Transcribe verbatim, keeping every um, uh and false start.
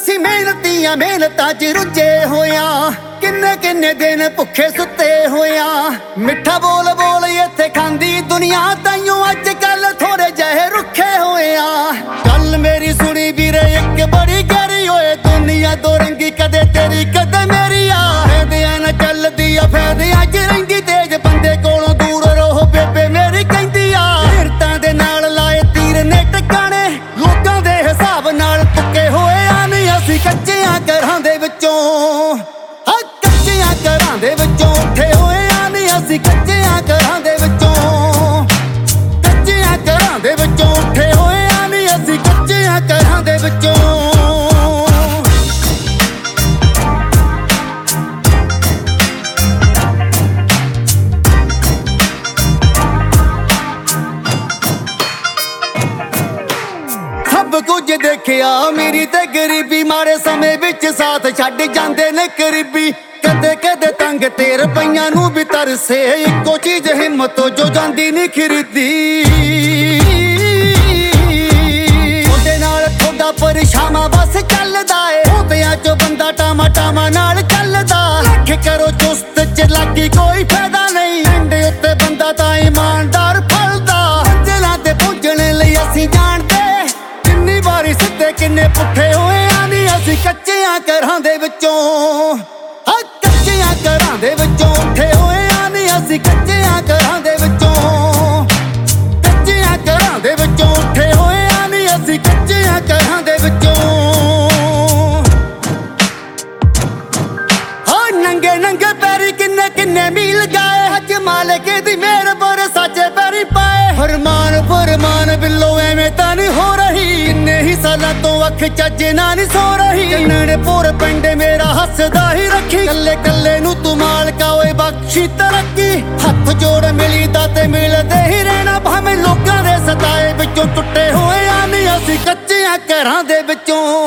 ਅਸੀਂ ਮਿਹਨਤੀਆਂ ਮਿਹਨਤਾਂ 'ਚ ਰੁੱਝੇ ਹੋਇਆਂ, ਕਿੰਨੇ ਕਿੰਨੇ ਦਿਨ ਭੁੱਖੇ ਸੁੱਤੇ ਹੋਇਆਂ। ਮਿੱਠਾ ਬੋਲ ਬੋਲ ਇੱਥੇ ਖਾਂਦੀ ਦੁਨੀਆ, ਤਾਈਓ ਅੱਜ ਕੱਲ ਥੋੜੇ ਜਿਹੇ ਰੁੱਖੇ ਹੋਇਆਂ। ਗੱਲ ਮੇਰੀ ਸੁਣੀ ਵੀਰੇ ਇੱਕ ਬੜੀ ਗਹਿਰੀ ਹੋਏ, ਦੁਨੀਆ ਦੋ ਰੰਗੀ ਕਦੇ ਤੇਰੀ ਕਦੇ ਮੇਰੀ ਆ। ਫਾਇਦਿਆਂ ਨਾਲ ਚੱਲਦੀ ਆ ਫਾਇਦਿਆਂ 'ਚ ਰਹਿੰਦੀ ਤੇਜ, ਬੰਦੇ ਕੋਲੋਂ ਦੂਰ ਰਹੋ ਬੇਬੇ ਮੇਰੀ ਕਹਿੰਦੀ ਆ। ਹੀਰਤਾਂ ਦੇ ਨਾਲ ਲਾਏ ਤੀਰ ਨੇ ਟਿਕਾਣੇ, ਲੋਕਾਂ ਦੇ ਹਿਸਾਬ ਨਾਲ ਤੁੱਕੇ ਹੋਏ ਆ। ਨਹੀਂ ਅਸੀਂ ਕੱਚਿਆਂ ਘਰਾਂ ਦੇ ਵਿੱਚੋਂ, ਹਾਂ ਕੱਚਿਆਂ ਘਰਾਂ ਦੇ ਵਿੱਚੋਂ ਉੱਠੇ ਹੋਏ ਆ। ਨਹੀਂ ਅਸੀਂ ਕੱਚਿਆਂ ਘਰਾਂ ਦੇ ਵਿੱਚੋਂ, ਕੱਚਿਆਂ ਘਰਾਂ ਦੇ ਵਿੱਚੋਂ ਉੱਠੇ ਹੋਏ ਆ। ਨਹੀਂ ਅਸੀਂ ਕੱਚਿਆਂ ਘਰਾਂ ਦੇ ਵਿੱਚੋਂ। ਸਭ ਕੁਝ ਦੇਖਿਆ ਮੇਰੀ ਤੇ ਗਰੀਬੀ, ਮਾੜੇ ਸਮੇਂ ਵਿੱਚ ਸਾਥ ਛੱਡ ਜਾਂਦੇ ਨੇ ਕਰੀਬੀ। ਕਦੇ ਕਦੇ ਤੰਗ ਤੇ ਰੁਪਈਆਂ ਨੂੰ ਵੀ ਤਰਸੇ, ਇੱਕੋ ਚੀਜ਼ ਹਿੰਮਤੋਂ ਜੋ ਜਾਂਦੀ ਨਹੀਂ ਖਰੀਦੀ। ਉਹਦੇ ਨਾਲ ਥੋੜਾ ਪਰਛਾਵਾਂ ਬਸ ਚੱਲਦਾ ਏ, ਉਹਦਿਆਂ ਚੋਂ ਬੰਦਾ ਟਾਮਾ ਟਾਮਾ ਨਾਲ ਚੱਲਦਾ। ਲੱਖ ਕਰੋ ਚੁਸਤ ਚਲਾਕੀ ਕੋਈ ਫਾਇਦਾ ਨਹੀਂ, ਐਂਡ ਉੱਤੇ ਬੰਦਾ ਤਾਂ ਇਮਾਨਦਾਰ ਫਲਦਾ। ਮੰਜ਼ਿਲਾਂ ਤੇ ਪਹੁੰਚਣ ਲਈ ਅਸੀਂ ਜਾਣਦੇ, ਕਿੰਨੀ ਵਾਰੀ ਸਿੱਧੇ ਕਿੰਨੇ ਪੁੱਠੇ ਹੋਏ ਆ। ਨਹੀਂ ਅਸੀਂ ਕੱਚਿਆਂ ਘਰਾਂ ਦੇ ਵਿੱਚੋਂ, ਹਾਂ ਕੱਚਿਆਂ ਘਰਾਂ ਦੇ ਵਿੱਚੋਂ ਉੱਠੇ ਹੋਏ ਆ। ਨਹੀਂ ਅਸੀਂ ਕੱਚਿਆਂ ਘਰਾਂ ਦੇ ਵਿੱਚੋਂ, ਕੱਚਿਆਂ ਘਰਾਂ ਦੇ ਵਿੱਚੋਂ ਉੱਠੇ ਹੋਏ ਆ। ਨਹੀਂ ਅਸੀਂ ਕੱਚਿਆਂ ਘਰਾਂ ਦੇ ਵਿੱਚੋਂ। ਹਾਂ ਨੰਗੇ ਨੰਗੇ ਪੈਰੀ ਕਿੰਨੇ ਕਿੰਨੇ ਮੀਲ ਗਏ, ਅੱਜ ਮਾਲਕ ਦੀ ਮਿਹਰ ਪਰ ਸਾਜੇ ਪੈਰੀ ਪਾਏ। ਫਰਮਾਨ ਫਰਮਾਨ ਬਿੱਲੋ ਐਵੇਂ ਤਾਂ ਨਹੀਂ ਹੋ ਰਹੀ, ਇੰਨੇ ਹੀ ਸਾਲਾਂ ਤੋਂ ਅੱਖ ਚੱਜ ਨਾਲ ਨਹੀਂ ਸੋ ਰਹੀ। ਜੰਨਣਪੁਰ ਪਿੰਡ ਮੇਰਾ ਹੱਸਦਾ ਹੀ ਰੱਖੀ, ਕੱਲੇ ਕੱਲੇ ਨੂੰ ਤੂੰ ਮਾਲਕਾ ਓਏ ਬਖਸ਼ੀ ਤਰੱਕੀ। ਹੱਥ ਜੋੜ ਮਿਲੀਦਾ ਤੇ ਮਿਲਦੇ ਹੀ ਰਹਿਣਾ, ਭਾਵੇਂ ਲੋਕਾਂ ਦੇ ਸਤਾਏ ਵਿੱਚੋਂ ਟੁੱਟੇ ਹੋਏ ਆ। ਨਹੀਂ ਅਸੀਂ ਕੱਚਿਆਂ ਘਰਾਂ ਦੇ ਵਿੱਚੋਂ।